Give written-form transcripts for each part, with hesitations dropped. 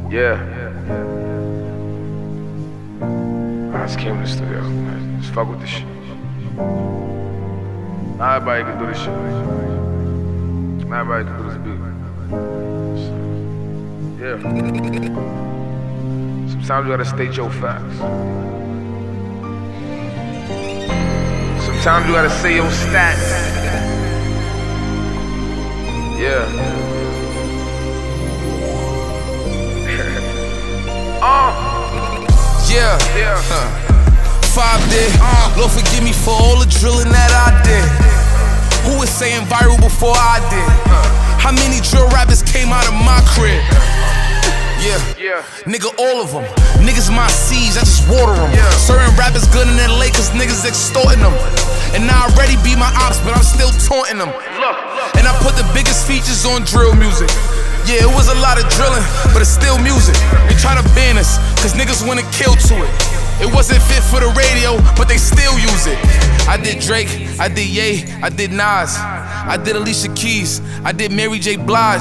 Yeah. I just came to the studio, man. Just fuck with this shit. Not everybody can do this shit. Not everybody can do this beat. Yeah. Sometimes you gotta state your facts. Sometimes you gotta say your stats. Yeah. Yeah. 5 did. Lord forgive me for all the drilling that I did. Who was saying viral before I did? How many drill rappers came out of my crib? Yeah. Nigga, all of them. Niggas my seeds, I just water them. Certain rappers good in LA cause niggas extorting them. And I already beat my ops, but I'm still taunting them. And I put the biggest features on drill music. Yeah, it was a lot of drilling, but it's still music. They try to ban us, cause niggas wanna kill to it. It wasn't fit for the radio, but they still use it. I did Drake, I did Ye, I did Nas, I did Alicia Keys, I did Mary J. Blige,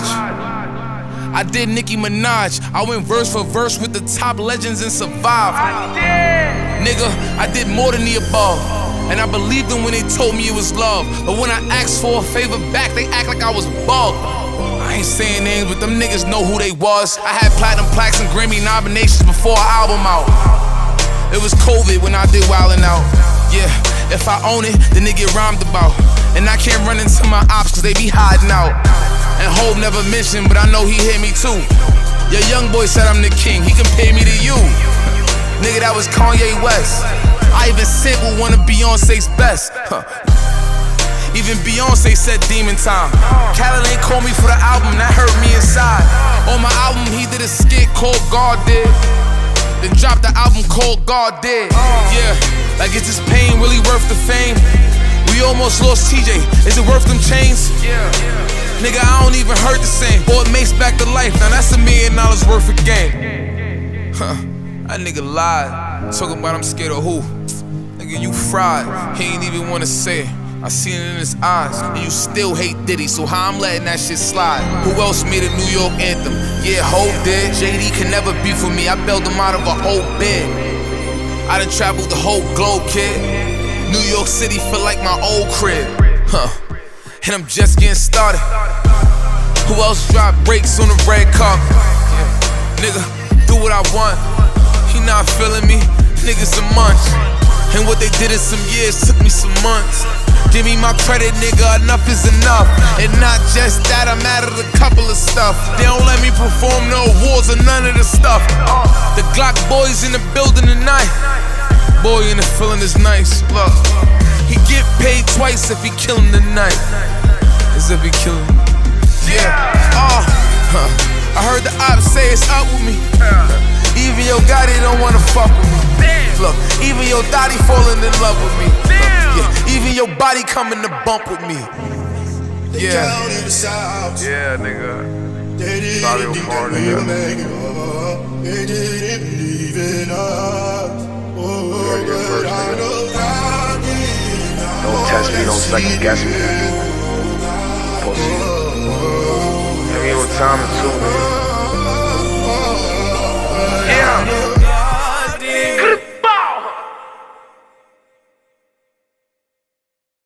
I did Nicki Minaj. I went verse for verse with the top legends and survived. Nigga, I did more than the above. And I believed them when they told me it was love. But when I asked for a favor back, they act like I was bugged. I ain't saying names, but them niggas know who they was. I had platinum plaques and Grammy nominations before our album out. It was COVID when I did Wildin' Out. Yeah, if I own it, then they get rhymed about. And I can't run into my ops cause they be hiding out. And Hov never mentioned, but I know he hit me too. Your young boy said I'm the king, he compared me to you. Nigga, that was Kanye West. I even sampled one of Beyonce's best. Even Beyonce said Demon Time. Khaled ain't called me for the album, that hurt me inside. On my album, he did a skit called God Did. Then dropped the album called God Did. Yeah, like is this pain really worth the fame? We almost lost TJ, is it worth them chains? Nigga, I don't even hurt the same. Bought Mace back to life, now that's $1 million worth of game. That nigga lied, talking about I'm scared of who? Nigga, you fried, he ain't even wanna say it. I seen it in his eyes, and you still hate Diddy, so how I'm letting that shit slide? Who else made a New York anthem? Yeah, Hov did. JD can never be for me, I bailed him out of a whole bed. I done traveled the whole globe, kid. New York City feel like my old crib. And I'm just getting started. Who else dropped brakes on the red carpet? Nigga, do what I want. He not feeling me, niggas a munch. And what they did in some years took me some months. Give me my credit, nigga, enough is enough. And not just that, I'm added a couple of stuff. They don't let me perform no awards or none of the stuff. The Glock boys in the building tonight. Boy in the feeling is nice. Look, he get paid twice if he kill him tonight. As if he kill him. Yeah, I heard the ops say it's up with me. Even your Gotti don't wanna fuck with me. Look, even your daddy falling in love with me. Yeah, even your body coming to bump with me. Yeah, nigga. Sorry, hard, nigga. They didn't believe in us. Don't test me, don't second guess me. Pussy. Give me your time and two, nigga. Yeah.